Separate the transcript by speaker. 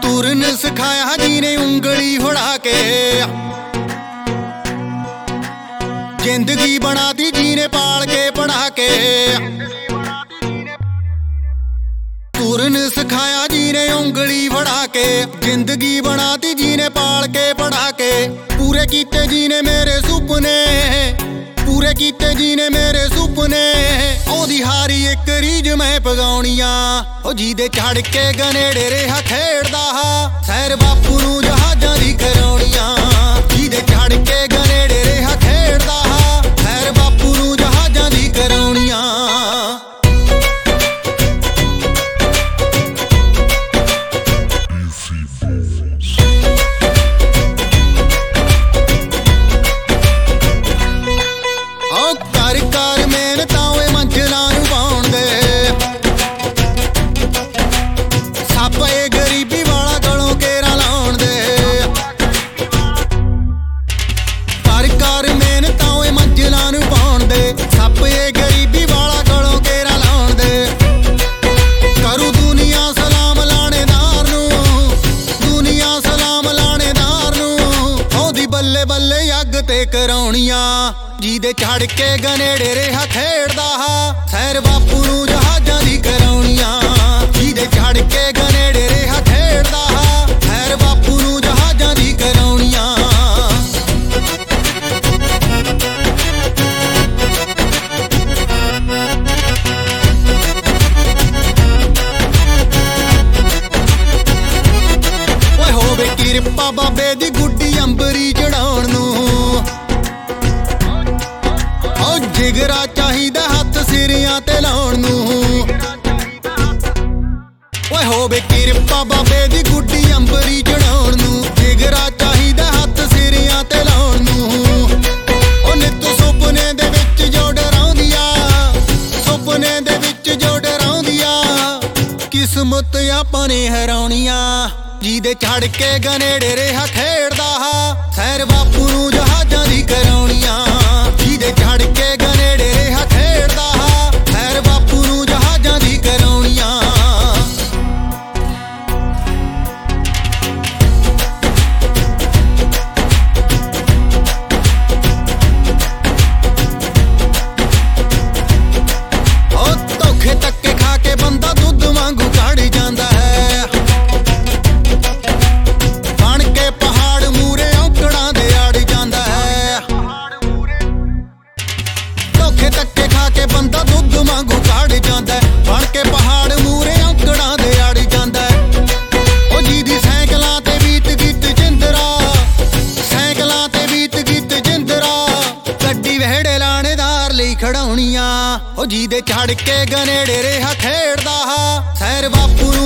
Speaker 1: ਤੁਰਨ ਸਿਖਾਇਆ ਜੀ ਨੇ ਉਂਗਲੀ ਫੜਾ ਕੇ, ਜ਼ਿੰਦਗੀ ਬਣਾਤੀ ਜੀ ਨੇ ਪਾਲ ਕੇ ਪੜਾ ਕੇ। ਤੁਰਨ ਸਿਖਾਇਆ ਜੀ ਨੇ ਉਂਗਲੀ ਫੜਾ ਕੇ, ਜ਼ਿੰਦਗੀ ਬਣਾਤੀ ਜੀ ਨੇ ਪਾਲ ਕੇ ਪੜਾ ਕੇ। ਪੂਰੇ ਕੀਤੇ ਜੀ ਨੇ ਮੇਰੇ ਸੁਪਨੇ, ਪੂਰੇ ਕੀਤੇ ਜੀ ਨੇ ਮੇਰੇ ਸੁਪਨੇ। ਉਹਦੀ ਹਾਰੀ ਇੱਕ ਰੀਝ ਮੈਂ ਪਗਾਉਣੀਆਂ, ਉਹ ਜਿਹਦੇ ਚੜ ਕੇ ਗਨੇੜੇ ਰਿਹਾ ਖੇਡਦਾ ਹਾ। ਸੈਰ ਬਾਪੂ ਨੂੰ ਜਹਾਜ਼ਾਂ ਦੀ ਕਰਾਉਣੀਆਂ, ਜਿਹਦੇ ਚੜ ਕੇ ਗਨੇੜੇ ਰਿਹਾ ਖੇਡਦਾ ਹਾ। ਸੈਰ ਬਾਪੂ ਨੂੰ ਜਹਾਜ਼ਾਂ ਦੀ ਕਰਾਉਣੀਆਂ। ਤੇ ਕਰਾਉਣੀਆਂ, ਜਿਹਦੇ ਚੜ ਕੇ ਗਨੇੜੇ ਰਿਹਾ ਖੇਡਦਾ ਹਾ। ਸੈਰ ਬਾਪੂ ਨੂੰ ਜਹਾਜ਼ਾਂ ਦੀ ਕਰਾਉਣੀਆਂ, ਜਿਹਦੇ ਚੜ ਕੇ ਗਨੇੜੇ ਰਿਹਾ ਖੇਡਦਾ ਹਾ। ਸੈਰ ਬਾਪੂ ਨੂੰ ਜਹਾਜ਼ਾਂ ਦੀ ਕਰਾਉਣੀਆਂ। ਓਏ ਹੋਵੇ ਕਿਰਪਾ ਬਾਬੇ ਦੀ ਗੁੱਡੀ ਅੰਬਰੀ ਚੜਾਉਣ ਨੂੰ। ਜਿਗਰਾ ਚਾਹੀਦਾ ਹੱਥ ਸਿਰਿਆਂ ਤੇ ਲਾਉਣ ਨੂੰ। ਓਏ ਹੋਵੇ ਕਿਰਪਾ ਬਾਬੇ ਦੀ ਗੁੱਡੀ ਅੰਬਰੀ ਚੜਾਉਣ ਨੂੰ। ਜਿਗਰਾ ਚਾਹੀਦਾ ਹੱਥ ਸਿਰਿਆਂ ਤੇ ਲਾਉਣ ਨੂੰ। ਉਹ ਨਿੱਤ ਸੁਪਨੇ ਦੇ ਵਿੱਚ ਜੋ ਡਰਾਉਂਦੀ ਆ, ਸੁਪਨੇ ਦੇ ਵਿੱਚ ਜੋ ਡਰਾਉਂਦੀ ਆ। ਕਿਸਮਤ ਆਪਾਂ ਨੇ ਹਰਾਉਣੀਆਂ, ਜਿਹਦੇ ਚੜ ਕੇ ਗਨੇੜੇ ਰਿਹਾ ਖੇਡਦਾ ਹਾ। ਸੈਰ ਬਾਪੂ ਨੂੰ ਜਹਾਜ਼ਾਂ ਦੀ ਕਰਾਉਣੀਆਂ, ਜਿਹਦੇ ਚੜ ਕੇ ਗਨੇੜੇ ਰਿਹਾ ਖੇਡਦਾ ਹਾ। ਸੈਰ ਬਾਪੂ ਨੂੰ ਜਹਾਜ਼ਾਂ ਦੀ ਕਰਾਉਣੀਆਂ। ਉਹ ਧੋਖੇ ਧੱਕੇ ਖਾ ਕੇ ਬੰਦਾ ਦੁੱਧ ਵਾਂਗੂ ਘੜ ਜਾਂਦਾ ਹੈ। ਬਣ ਕੇ ਪਹਾੜ ਮੂਰੇ ਔਕੜਾਂ ਦੇ ਅੜ ਜਾਂਦਾ ਹੈ। ਧੋਖੇ ਧੱਕੇ ਖਾ ਕੇ ਬੰਦਾ ਦੁੱਧ ਵਾਂਗੂ ਘੜ ਜਾਂਦਾ, ਬਣ ਕੇ ਪਹਾੜ ਮੂਰੇ ਔਕੜਾਂ ਦੇ ਅੜ ਜਾਂਦਾ। ਉਹ ਜਿਹਦੀ ਸਾਈਕਲਾਂ ਤੇ ਬੀਤ ਗੀਤ ਜਿੰਦਰਾ, ਸਾਈਕਲਾਂ ਤੇ ਬੀਤ ਗੀਤ ਜਿੰਦਰਾ। ਗੱਡੀ ਵਿਹੜੇ ਲਾਣੇਦਾਰ ਲਈ ਖੜਾਉਣੀਆਂ, ਉਹ ਜਿਹਦੇ ਚੜ ਕੇ ਗਨੇੜੇ ਰਿਹਾ ਖੇਡਦਾ ਹਾ। ਸੈਰ ਬਾਪੂ